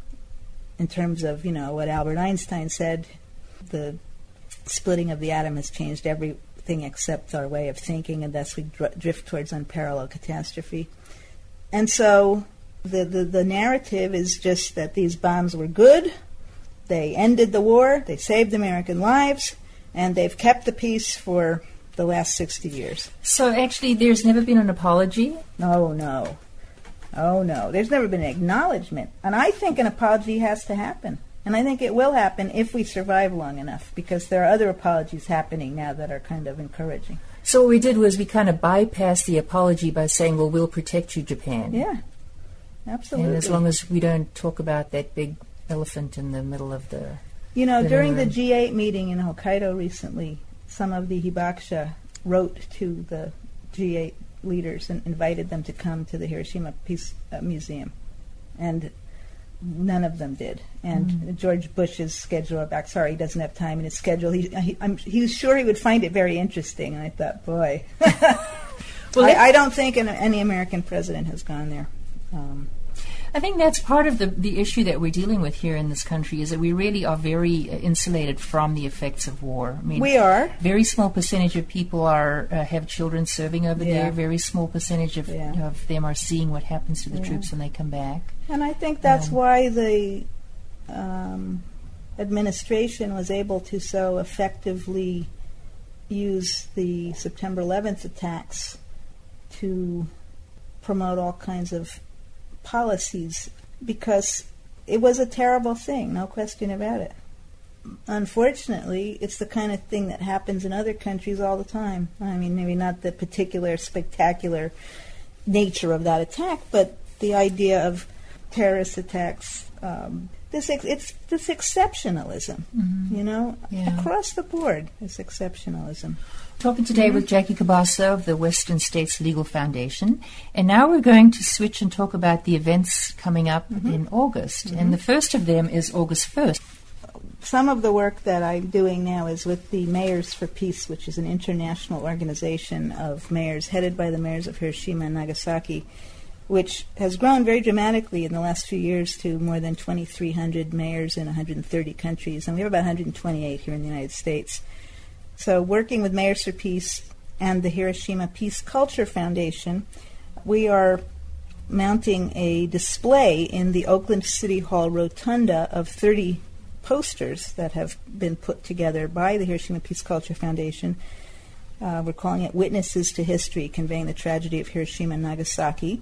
in terms of, you know, what Albert Einstein said, the splitting of the atom has changed everything except our way of thinking, and thus we dr- drift towards unparalleled catastrophe. And so the, the, the narrative is just that these bombs were good, they ended the war, they saved American lives, and they've kept the peace for the last sixty years. So actually there's never been an apology? No, no. Oh, no. There's never been an acknowledgement. And I think an apology has to happen. And I think it will happen if we survive long enough, because there are other apologies happening now that are kind of encouraging. So what we did was we kind of bypassed the apology by saying, well, we'll protect you, Japan. Yeah, absolutely. And as long as we don't talk about that big elephant in the middle of the... You know, the during room. the G eight meeting in Hokkaido recently, some of the hibakusha wrote to the G eight leaders and invited them to come to the Hiroshima Peace uh, Museum. And none of them did. And mm. George Bush's schedule, back, sorry, he doesn't have time in his schedule. He, he, I'm, he was sure he would find it very interesting. And I thought, boy. well, I, I don't think an, any American president has gone there. Um, I think that's part of the, the issue that we're dealing with here in this country, is that we really are very uh, insulated from the effects of war. I mean, we are. Very small percentage of people are uh, have children serving over yeah. there. Very small percentage of, yeah. of them are seeing what happens to the yeah. troops when they come back. And I think that's um, why the um, administration was able to so effectively use the September eleventh attacks to promote all kinds of policies, because it was a terrible thing, no question about it. Unfortunately, it's the kind of thing that happens in other countries all the time. I mean, maybe not the particular spectacular nature of that attack, but the idea of terrorist attacks, um, this ex- it's this exceptionalism, mm-hmm. you know, yeah. across the board, this exceptionalism. Talking today with Jackie Cabasso of the Western States Legal Foundation. And now we're going to switch and talk about the events coming up mm-hmm. in August. Mm-hmm. And the first of them is August first. Some of the work that I'm doing now is with the Mayors for Peace, which is an international organization of mayors headed by the mayors of Hiroshima and Nagasaki, which has grown very dramatically in the last few years to more than twenty-three hundred mayors in one hundred thirty countries. And we have about one hundred twenty-eight here in the United States. So working with Mayors for Peace and the Hiroshima Peace Culture Foundation, we are mounting a display in the Oakland City Hall rotunda of thirty posters that have been put together by the Hiroshima Peace Culture Foundation. Uh, we're calling it Witnesses to History, conveying the tragedy of Hiroshima and Nagasaki.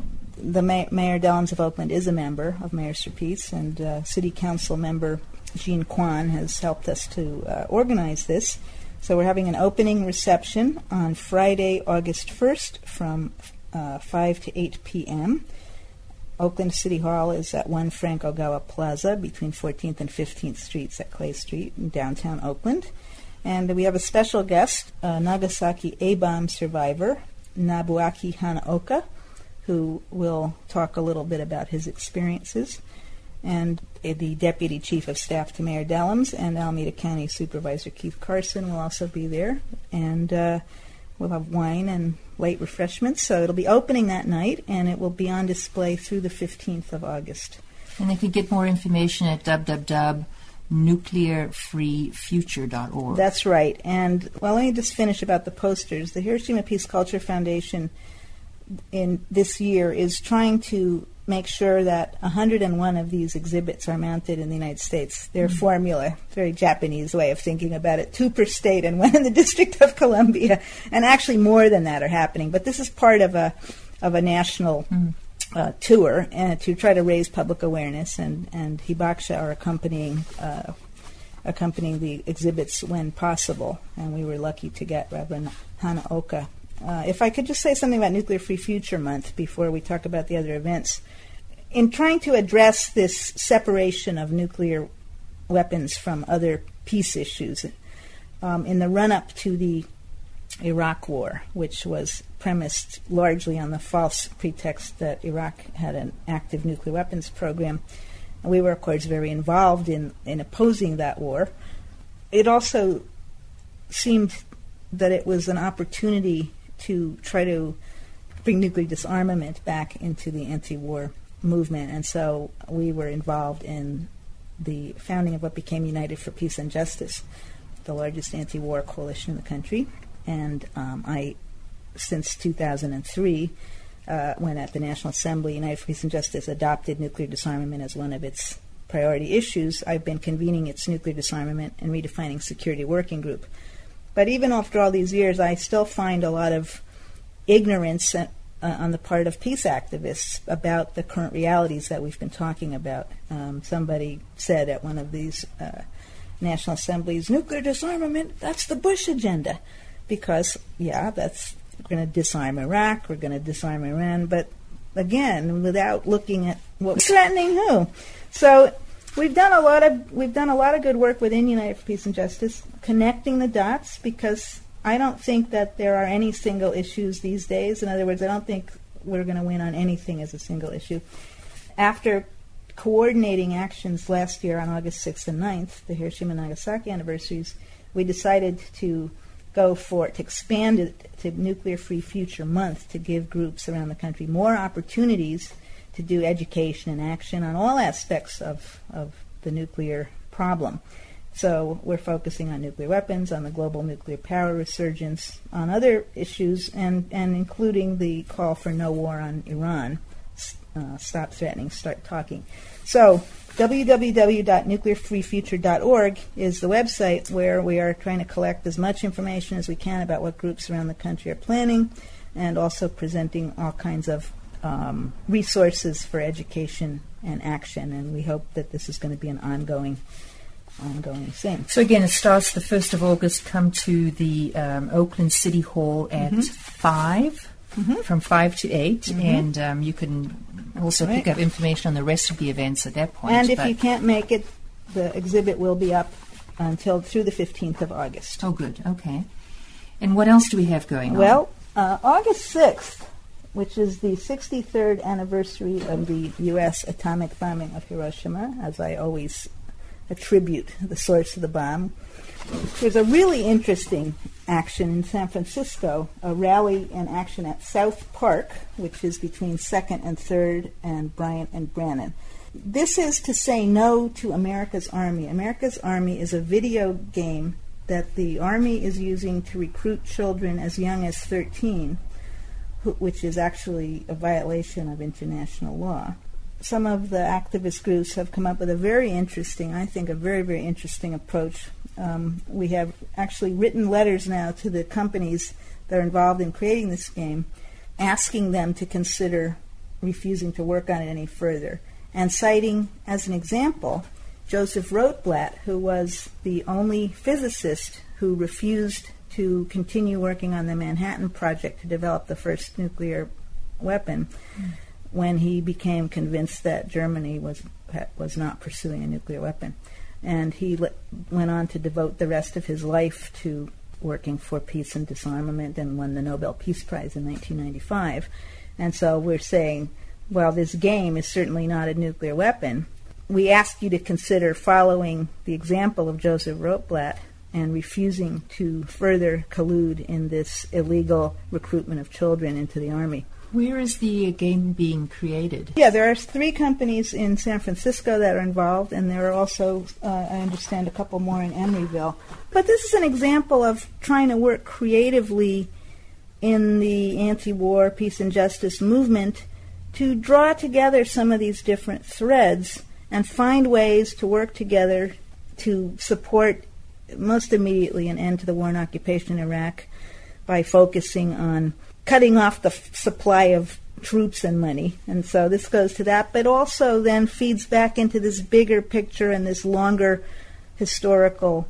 The May- Mayor Dellums of Oakland is a member of Mayors for Peace, and uh, City Council member Jean Kwan has helped us to uh, organize this. So we're having an opening reception on Friday, August first from uh, five to eight p.m. Oakland City Hall is at one Frank Ogawa Plaza between fourteenth and fifteenth Streets at Clay Street in downtown Oakland. And we have a special guest, a Nagasaki A-bomb survivor, Nobuaki Hanaoka, who will talk a little bit about his experiences. And the Deputy Chief of Staff to Mayor Dellums and Alameda County Supervisor Keith Carson will also be there. And uh, we'll have wine and late refreshments. So it'll be opening that night, and it will be on display through the fifteenth of August. And they can get more information at w w w dot nuclear free future dot org. That's right. And, well, let me just finish about the posters. The Hiroshima Peace Culture Foundation in this year is trying to make sure that one hundred one of these exhibits are mounted in the United States. Their mm-hmm. formula, very Japanese way of thinking about it, two per state and one in the District of Columbia. And actually more than that are happening. But this is part of a of a national mm-hmm. uh, tour and to try to raise public awareness, and, and Hibakusha are accompanying uh, accompanying the exhibits when possible, and we were lucky to get Reverend Hanaoka. Uh, if I could just say something about Nuclear Free Future Month before we talk about the other events. In trying to address this separation of nuclear weapons from other peace issues, um, in the run-up to the Iraq War, which was premised largely on the false pretext that Iraq had an active nuclear weapons program, and we were, of course, very involved in, in opposing that war. It also seemed that it was an opportunity to try to bring nuclear disarmament back into the anti-war movement, and so we were involved in the founding of what became United for Peace and Justice, the largest anti-war coalition in the country. And um, I, since two thousand three, uh, when at the National Assembly, United for Peace and Justice adopted nuclear disarmament as one of its priority issues, I've been convening its nuclear disarmament and redefining security working group. But even after all these years, I still find a lot of ignorance uh, on the part of peace activists about the current realities that we've been talking about. Um, somebody said at one of these uh, National Assemblies, nuclear disarmament, that's the Bush agenda. Because, yeah, that's we're going to disarm Iraq, we're going to disarm Iran, but again, without looking at what's threatening who. So we've done a lot of we've done a lot of good work within United for Peace and Justice, connecting the dots, because I don't think that there are any single issues these days. In other words, I don't think we're going to win on anything as a single issue. After coordinating actions last year on August sixth and ninth, the Hiroshima and Nagasaki anniversaries, we decided to go for to expand it to Nuclear Free Future Month to give groups around the country more opportunities to do education and action on all aspects of, of the nuclear problem. So we're focusing on nuclear weapons, on the global nuclear power resurgence, on other issues, and, and including the call for no war on Iran. Uh, stop threatening, start talking. So w w w dot nuclear free future dot org is the website where we are trying to collect as much information as we can about what groups around the country are planning, and also presenting all kinds of um, resources for education and action. And we hope that this is going to be an ongoing ongoing thing. So again, it starts the first of August. Come to the um, Oakland City Hall at mm-hmm. five. Mm-hmm. From five to eight, mm-hmm. and um, you can also right. pick up information on the rest of the events at that point. And if you can't make it, the exhibit will be up until through the fifteenth of August. Oh, good. Okay. And what else do we have going well, on? Well, uh, August sixth, which is the sixty-third anniversary of the U S atomic bombing of Hiroshima, as I always attribute the source of the bomb. There's a really interesting action in San Francisco, a rally and action at South Park, which is between second and third and Bryant and Brannan. This is to say no to America's Army. America's Army is a video game that the Army is using to recruit children as young as thirteen, who, which is actually a violation of international law. Some of the activist groups have come up with a very interesting, I think a very, very interesting approach. Um, we have actually written letters now to the companies that are involved in creating this game, asking them to consider refusing to work on it any further, and citing as an example Joseph Rotblat, who was the only physicist who refused to continue working on the Manhattan Project to develop the first nuclear weapon mm. when he became convinced that Germany was was not pursuing a nuclear weapon. And he le- went on to devote the rest of his life to working for peace and disarmament, and won the Nobel Peace Prize in nineteen ninety-five. And so we're saying, well, this game is certainly not a nuclear weapon. We ask you to consider following the example of Joseph Rotblat and refusing to further collude in this illegal recruitment of children into the Army. Where is the game being created? Yeah, there are three companies in San Francisco that are involved, and there are also, uh, I understand, a couple more in Emeryville. But this is an example of trying to work creatively in the anti-war, peace and justice movement to draw together some of these different threads and find ways to work together to support, most immediately, an end to the war and occupation in Iraq by focusing on cutting off the f- supply of troops and money. And so this goes to that, but also then feeds back into this bigger picture and this longer historical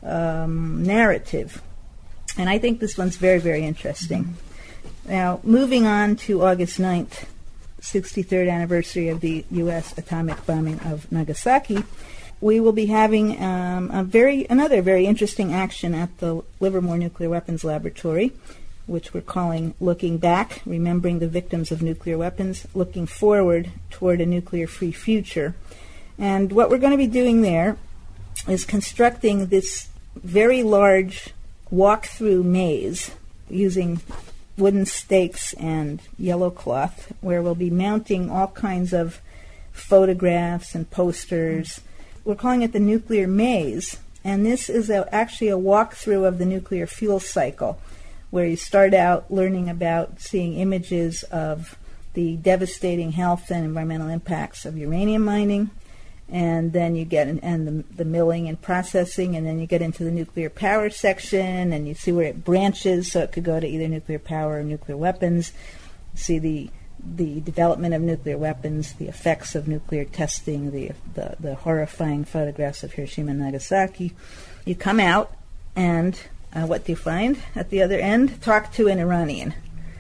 um, narrative. And I think this one's very, very interesting. Mm-hmm. Now, moving on to August ninth, sixty-third anniversary of the U S atomic bombing of Nagasaki, we will be having um, a very another very interesting action at the Livermore Nuclear Weapons Laboratory, which we're calling Looking Back, Remembering the Victims of Nuclear Weapons, Looking Forward Toward a Nuclear-Free Future. And what we're going to be doing there is constructing this very large walk-through maze using wooden stakes and yellow cloth, where we'll be mounting all kinds of photographs and posters. We're calling it the Nuclear Maze, and this is a, actually a walkthrough of the nuclear fuel cycle, where you start out learning about seeing images of the devastating health and environmental impacts of uranium mining, and then you get in, and the, the milling and processing, and then you get into the nuclear power section, and you see where it branches, so it could go to either nuclear power or nuclear weapons. You see the the development of nuclear weapons, the effects of nuclear testing, the, the, the horrifying photographs of Hiroshima and Nagasaki. You come out, and uh, what do you find at the other end? Talk to an Iranian.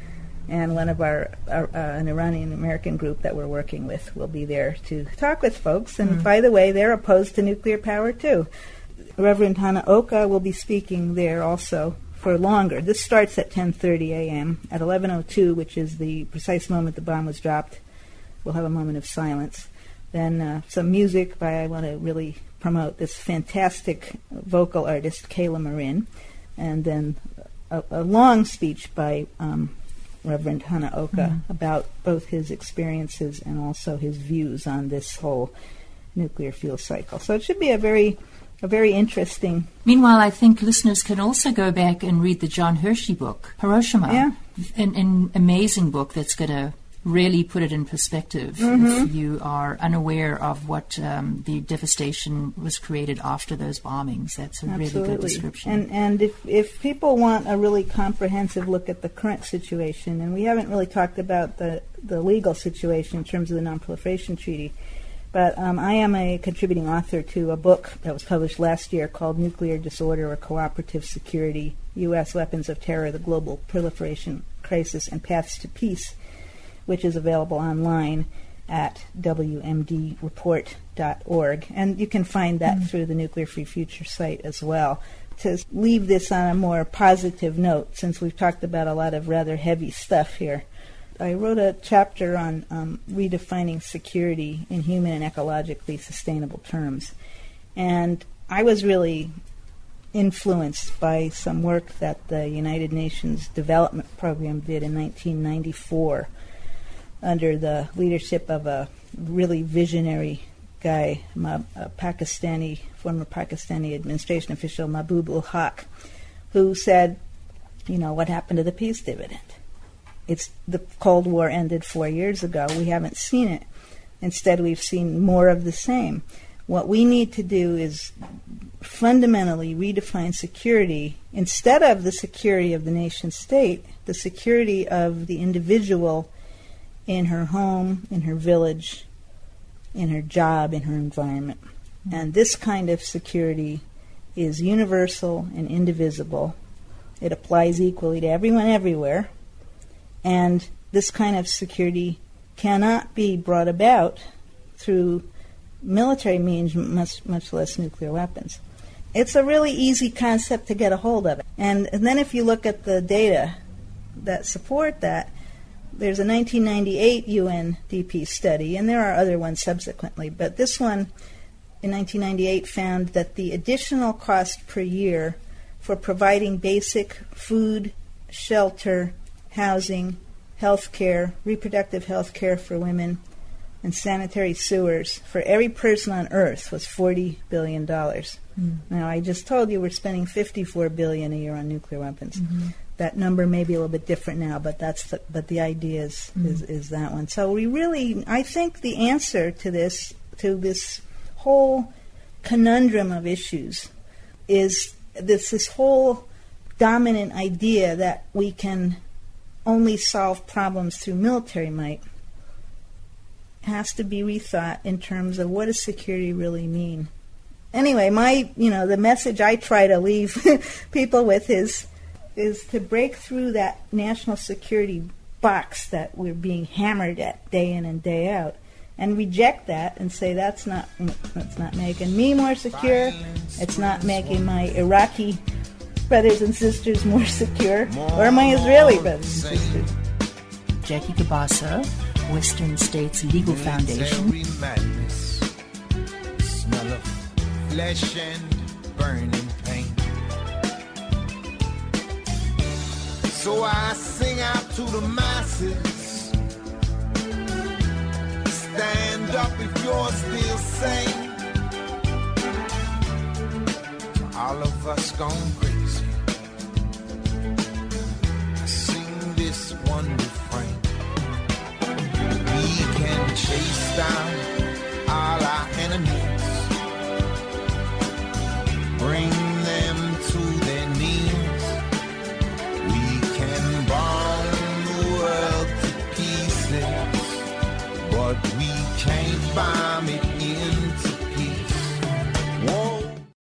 And one of our, our uh, an Iranian-American group that we're working with will be there to talk with folks. And mm. by the way, they're opposed to nuclear power, too. Reverend Hana Oka will be speaking there also for longer. This starts at ten thirty a.m. At eleven oh two, which is the precise moment the bomb was dropped, we'll have a moment of silence. Then uh, some music by, I want to really promote this fantastic vocal artist, Kayla Marin. And then a, a long speech by um, Reverend Hana Oka mm-hmm. about both his experiences and also his views on this whole nuclear fuel cycle. So it should be a very A very interesting. Meanwhile, I think listeners can also go back and read the John Hershey book, Hiroshima, yeah. an, an amazing book that's going to really put it in perspective mm-hmm. if you are unaware of what um, the devastation was created after those bombings. That's a Absolutely. really good description. And and if, if people want a really comprehensive look at the current situation, and we haven't really talked about the, the legal situation in terms of the Non-Proliferation Treaty, but um, I am a contributing author to a book that was published last year called Nuclear Disorder or Cooperative Security, U S Weapons of Terror, the Global Proliferation Crisis and Paths to Peace, which is available online at w m d report dot org. And you can find that mm-hmm. through the Nuclear Free Future site as well. To leave this on a more positive note, since we've talked about a lot of rather heavy stuff here, I wrote a chapter on um, redefining security in human and ecologically sustainable terms. And I was really influenced by some work that the United Nations Development Program did in nineteen ninety-four under the leadership of a really visionary guy, a Pakistani, former Pakistani administration official, Mahbub ul Haq, who said, you know, what happened to the peace dividend? It's the Cold War ended four years ago. We haven't seen it. Instead, we've seen more of the same. What we need to do is fundamentally redefine security. Instead of the security of the nation state, the security of the individual in her home, in her village, in her job, in her environment. Mm-hmm. And this kind of security is universal and indivisible. It applies equally to everyone everywhere. And this kind of security cannot be brought about through military means, much, much less nuclear weapons. It's a really easy concept to get a hold of. And, and then if you look at the data that support that, there's a nineteen ninety-eight U N D P study, and there are other ones subsequently, but this one in nineteen ninety-eight found that the additional cost per year for providing basic food, shelter, housing, health care, reproductive health care for women, and sanitary sewers for every person on Earth was forty billion dollars. Mm. Now, I just told you we're spending fifty-four billion dollars a year on nuclear weapons. Mm-hmm. That number may be a little bit different now, but that's the, but the idea is, mm. is is that one. So we really, I think the answer to this, to this whole conundrum of issues is this, this whole dominant idea that we can only solve problems through military might has to be rethought in terms of what does security really mean. Anyway, my, you know, the message I try to leave people with is is to break through that national security box that we're being hammered at day in and day out, and reject that and say that's not that's not making me more secure. It's not making my Iraqi brothers and sisters more secure, or my Israeli brothers and sisters. Jackie Cabasa, Western States Legal Foundation. Madness, smell of flesh and burning pain. So I sing out to the masses. Stand up if you're still sane. All of us gone crazy. I sing this one refrain. We can chase down